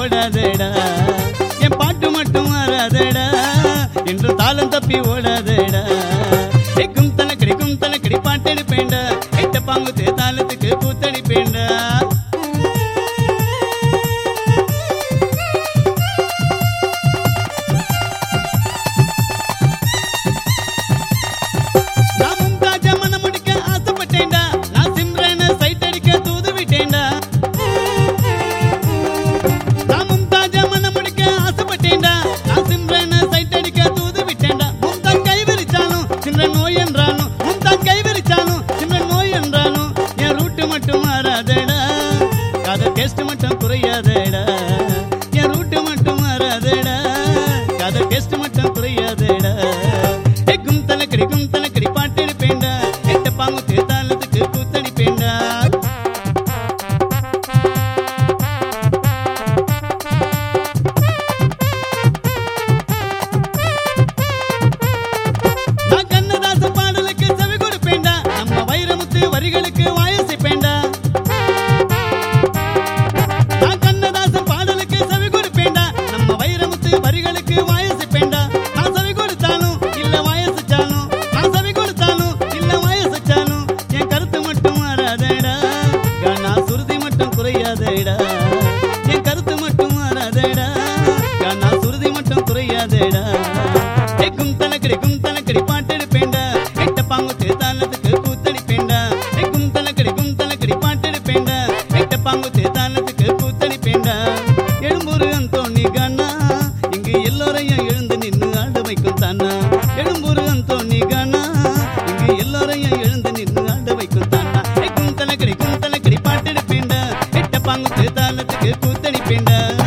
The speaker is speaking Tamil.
ஓடாதேடா என் பாட்டு மட்டும் வராதேடா என்று தாளம் தப்பி ஓடாதேடா கும் தலக்கடி பாட்டெடுப்பேண்டா எட்ட பாங்குத்து தாளத்துக்கு கூத்தடிப்பேண்டா டேஸ்ட் மட்டும் குறையாதேடா என் ரூட் மட்டும் மாறாதேடா காதல் டேஸ்ட் மட்டும் குறையாதேடா கும் தலக்கடி பாட்டெடுப்பேண்டா எட்ட பாங்குத்து தாளத்துக்கு கூத்தடிப்பேண்டா நான் கண்ணதாசன் பாடலுக்கு செவி கொடுப்பேண்டா நம்ம வைரமுத்து வரிகளுக்கு வாயசிப்பேண்டா வரிகளுக்கு வாயசிப்பேண்டா நான் சவி கொடுத்தாலும் இல்ல வாயசிச்சாலும் நான் சவி கொடுத்தாலும் இல்ல வாயசிச்சாலும் என் கருத்து மட்டும் மாறாதேடா கானா சுருதி மட்டும் குறையாதேடா என் கருத்து மட்டும் மாறாதேடா கானா சுருதி மட்டும் குறையாதேடா கும் தலக்கடி பாட்டெடுப்பேண்டா எட்ட பாங்குத்து தாளத்துக்கு கூத்தடிப்பேண்டா கும் தலக்கடி பாட்டெடுப்பேண்டா எட்ட பாங்குத்து தாளத்துக்கு கூத்தடிப்பேண்டா எழும்பூரு அந்தோணி கானா எல்லோரையும் எழுந்து நின்று ஆட வைக்கும் தானா எழும்பூரு அந்தோணி கானா இங்கு எல்லோரையும் எழுந்து நின்று ஆட வைக்கும் தானா கும் தலக்கடி பாட்டெடுப்பேண்டா எட்ட பாங்குத்து தாளத்துக்கு கூத்தடிப்பேண்டா